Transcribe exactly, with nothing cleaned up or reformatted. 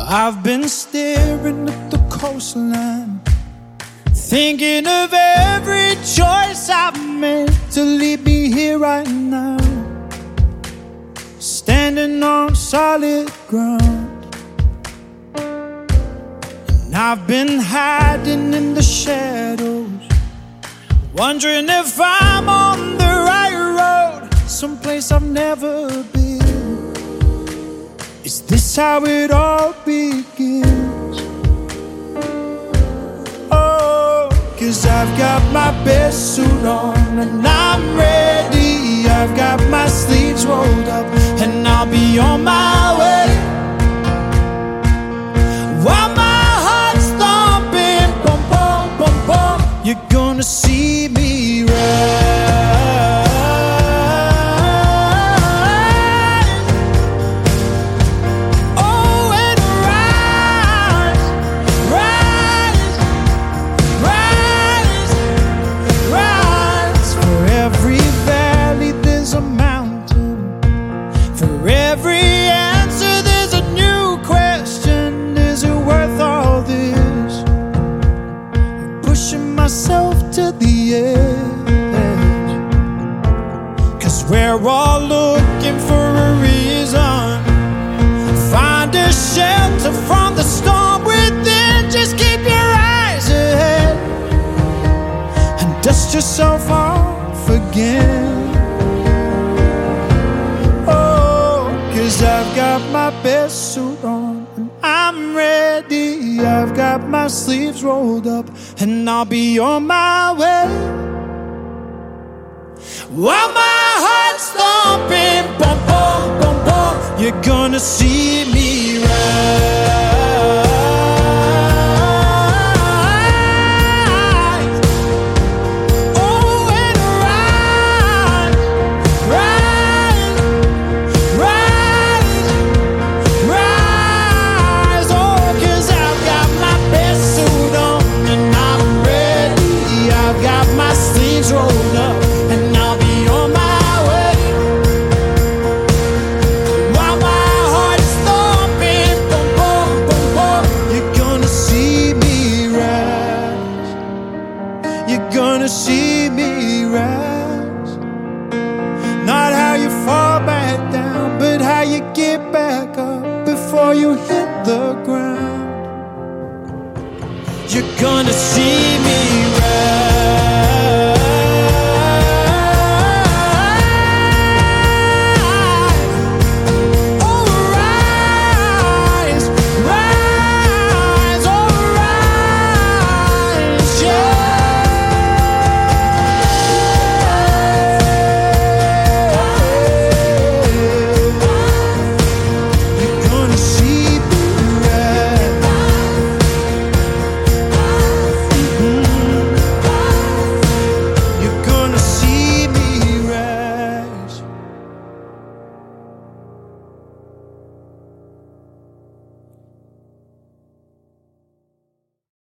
I've been staring at the coastline, thinking of every choice I've made to lead me here right now, standing on solid ground. And I've been hiding in the shadows, wondering if I'm on the right road, someplace I've never been. Is this how it all begins? Oh, 'cause I've got my best suit on and I'm ready. I've got my sleeves rolled up and I'll be on my way. While my heart's thumping, boom, boom, boom, boom, you're gonna see me rise. To the edge, 'cause we're all looking for a reason. Find a shelter from the storm within. Just keep your eyes ahead and dust yourself off again. Oh, 'cause I've got my best suit on and I'm ready. I've got my sleeves rolled up and I'll be on my way. While my heart's thumping, boom, boom, boom, boom, you're gonna see me rise. Oh, and rise, rise, rise, rise. Oh, 'cause I've got my best suit on and I'm ready. I've got my sleeves rolled up and I'll be on my way. While my heart's thumping, boom, boom, boom, boom, you're gonna see me rise. You're gonna see me rise. Not how you fall back down, but how you get back up before you hit the ground. You're gonna see me